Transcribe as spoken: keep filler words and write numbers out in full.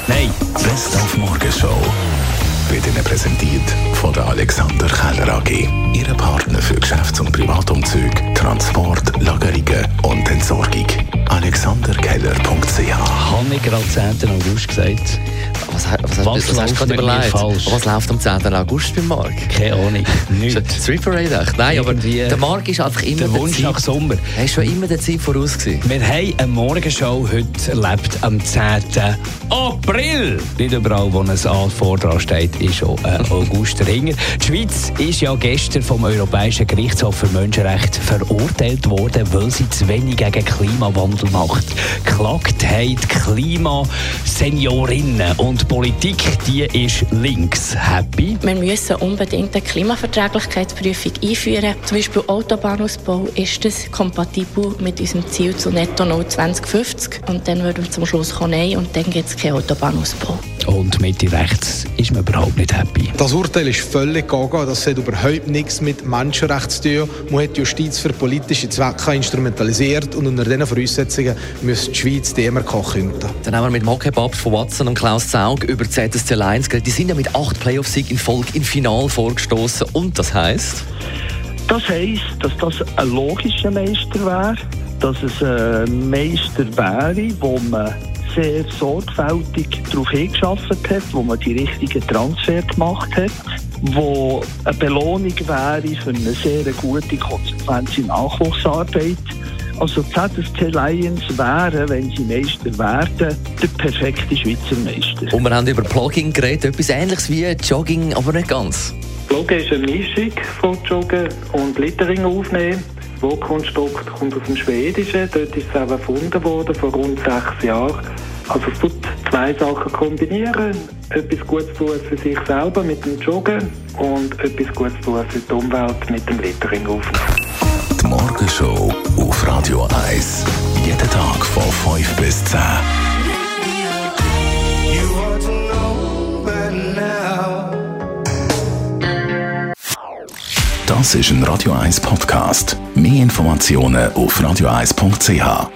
Nein. Best auf Morgenshow wird Ihnen präsentiert von der Alexander Keller A G. Ihre Partner für Geschäfts- und Privatumzüge, Transport, Lagerungen und Entsorgung. alexander keller punkt c h. Habe ich gerade zehnten August gesagt? Was, was, was, Was was hast du gerade überlegt? Falsch? Was läuft am zehnten August beim Marc? Keine Ahnung. Nichts. Street Parade echt? Nein, Irgendwie aber der Marc ist einfach immer der Wunsch nach Sommer. Er ist schon immer der Zeit voraus gewesen. Wir haben eine Morgenshow heute erlebt am zehnten April. Nicht überall, wo ein A vor steht, ist schon ein August dahinter. Die Schweiz ist ja gestern vom Europäischen Gerichtshof für Menschenrechte verurteilt worden, weil sie zu wenig gegen Klimawandel macht. Geklagt haben die Klimaseniorinnen und die Politik, die ist links. Happy? Wir müssen unbedingt eine Klimaverträglichkeitsprüfung einführen. Zum Beispiel Autobahnausbau. Ist das kompatibel mit unserem Ziel zu Netto Null zwanzig fünfzig? Und dann würden wir zum Schluss kommen, nein, und dann gibt es keinen Autobahnausbau. Und Mitte rechts ist man überhaupt nicht happy. Das Urteil ist völlig gaga. Das hat überhaupt nichts mit Menschenrechten zu tun. Man hat die Justiz für politische Zwecke instrumentalisiert und unter diesen Voraussetzungen müsste die Schweiz die M R K künden. Dann haben wir mit Moke Babs von Watson und Klaus Zaug über die Z S C Lions geredet. Die sind ja mit acht Playoff-Siegen in Folge im Finale vorgestoßen. Und das heisst? Das heisst, dass das ein logischer Meister wäre, dass es ein Meister wäre, wo man sehr sorgfältig darauf hingearbeitet hat, wo man die richtigen Transfer gemacht hat, wo eine Belohnung wäre für eine sehr gute, konsequente Nachwuchsarbeit. Also die Z S C Lions wären, wenn sie Meister werden, der perfekte Schweizer Meister. Und wir haben über Plugging geredet, etwas Ähnliches wie Jogging, aber nicht ganz. Pluggen ist eine Mischung von Joggen und Littering aufnehmen. Das Wortkonstrukt kommt aus dem Schwedischen. Dort ist es auch erfunden worden, vor rund sechs Jahren. Also es tut zwei Sachen kombinieren. Etwas Gutes tun für sich selber mit dem Joggen und etwas Gutes tun für die Umwelt mit dem Littering aufnehmen. Die Morgenshow auf Radio eins. Jeden Tag von fünf bis zehn. Das ist ein Radio eins Podcast. Mehr Informationen auf radio eins punkt c h.